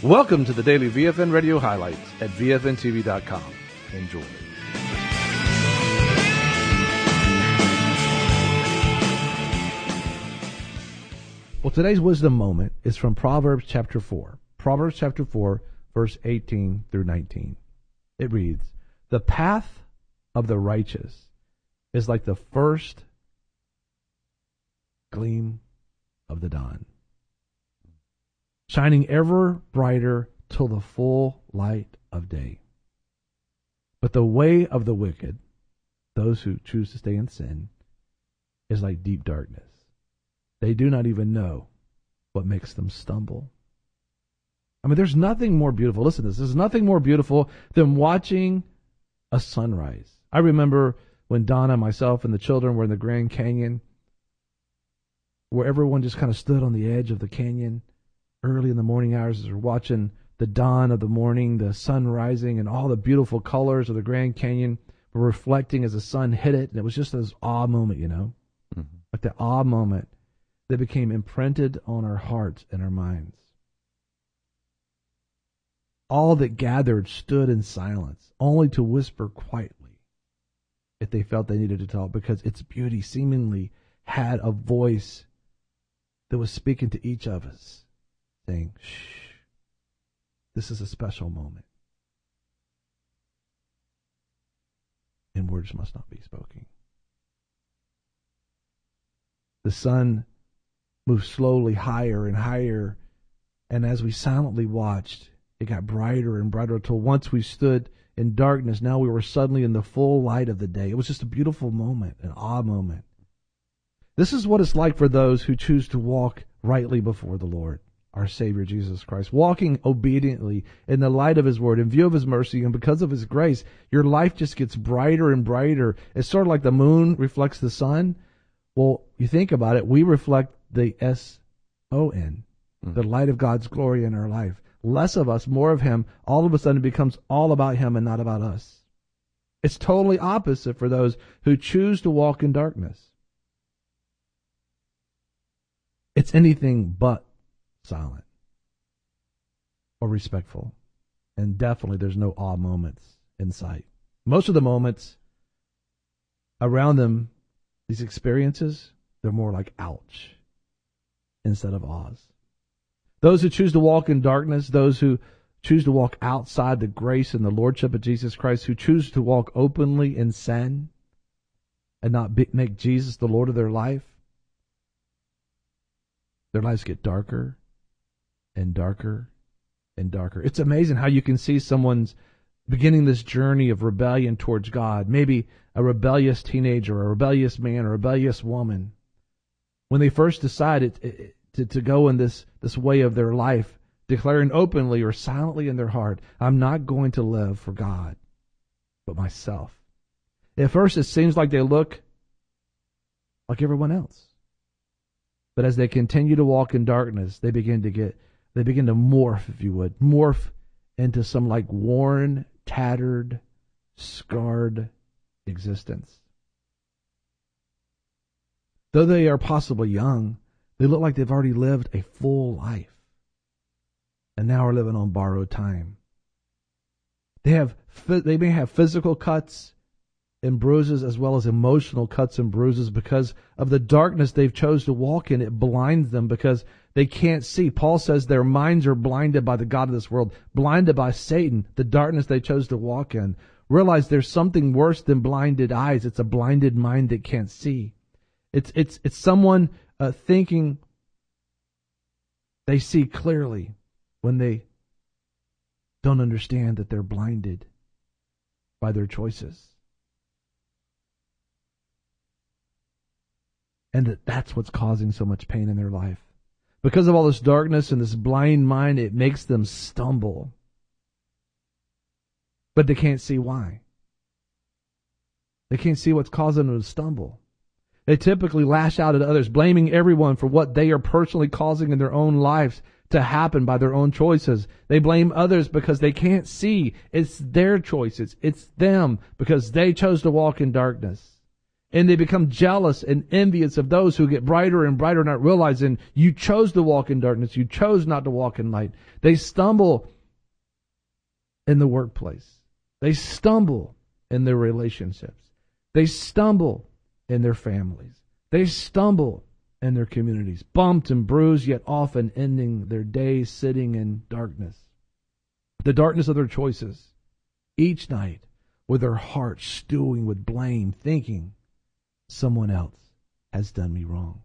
Welcome to the daily VFN radio highlights at VFNTV.com. Enjoy. Well, today's wisdom moment is from Proverbs chapter 4. Proverbs chapter 4, verse 18 through 19. It reads, "The path of the righteous is like the first gleam of the dawn, shining ever brighter till the full light of day. But the way of the wicked, those who choose to stay in sin, is like deep darkness. They do not even know what makes them stumble." I mean, there's nothing more beautiful. Listen to this. There's nothing more beautiful than watching a sunrise. I remember when Donna, myself, and the children were in the Grand Canyon, where everyone just kind of stood on the edge of the canyon early in the morning hours as we're watching the dawn of the morning, the sun rising, and all the beautiful colors of the Grand Canyon were reflecting as the sun hit it. And it was just this awe moment, you know, like the awe moment that became imprinted on our hearts and our minds. All that gathered stood in silence, only to whisper quietly if they felt they needed to talk, because its beauty seemingly had a voice that was speaking to each of us, saying, "Shh, this is a special moment, and words must not be spoken." The sun moved slowly higher and higher, and as we silently watched, it got brighter and brighter until once we stood in darkness. Now we were suddenly in the full light of the day. It was just a beautiful moment, an awe moment. This is what it's like for those who choose to walk rightly before the Lord, our Savior Jesus Christ, walking obediently in the light of His Word, in view of His mercy, and because of His grace. Your life just gets brighter and brighter. It's sort of like the moon reflects the sun. Well, you think about it, we reflect the S-O-N, the light of God's glory in our life. Less of us, more of Him. All of a sudden it becomes all about Him and not about us. It's totally opposite for those who choose to walk in darkness. It's anything but silent or respectful. And definitely there's no awe moments in sight. Most of the moments around them, these experiences, they're more like ouch instead of awes. Those who choose to walk in darkness, those who choose to walk outside the grace and the lordship of Jesus Christ, who choose to walk openly in sin and not make Jesus the Lord of their life, their lives get darker and darker and darker. It's amazing how you can see someone's beginning this journey of rebellion towards God, maybe a rebellious teenager, or a rebellious man, or a rebellious woman. When they first decided to go in this way of their life, declaring openly or silently in their heart, "I'm not going to live for God, but myself." At first it seems like they look like everyone else. But as they continue to walk in darkness, they begin to morph, if you would, morph into some like worn, tattered, scarred existence. Though they are possibly young, they look like they've already lived a full life and now are living on borrowed time. They may have physical cuts and bruises as well as emotional cuts and bruises because of the darkness they've chose to walk in. It blinds them because they can't see. Paul says their minds are blinded by the god of this world, blinded by Satan, the darkness they chose to walk in. Realize there's something worse than blinded eyes. It's a blinded mind that can't see. It's someone thinking they see clearly when they don't understand that they're blinded by their choices. And that's what's causing so much pain in their life. Because of all this darkness and this blind mind, it makes them stumble. But they can't see why. They can't see what's causing them to stumble. They typically lash out at others, blaming everyone for what they are personally causing in their own lives to happen by their own choices. They blame others because they can't see. It's their choices. It's them because they chose to walk in darkness. And they become jealous and envious of those who get brighter and brighter, not realizing you chose to walk in darkness. You chose not to walk in light. They stumble in the workplace. They stumble in their relationships. They stumble in their families. They stumble in their communities, bumped and bruised, yet often ending their days sitting in darkness. The darkness of their choices. Each night, with their hearts stewing with blame, thinking, someone else has done me wrong.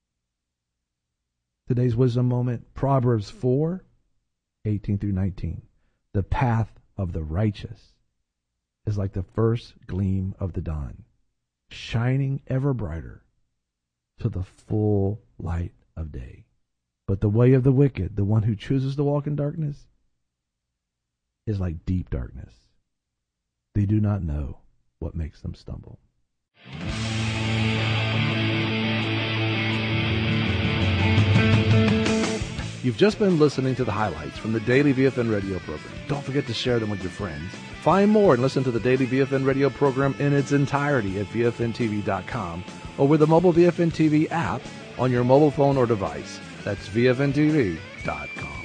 Today's wisdom moment, Proverbs 4:18 through 19. The path of the righteous is like the first gleam of the dawn, shining ever brighter to the full light of day. But the way of the wicked, the one who chooses to walk in darkness, is like deep darkness. They do not know what makes them stumble. You've just been listening to the highlights from the Daily VFN radio program. Don't forget to share them with your friends. Find more and listen to the Daily VFN radio program in its entirety at VFNTV.com or with the mobile VFN TV app on your mobile phone or device. That's VFNTV.com.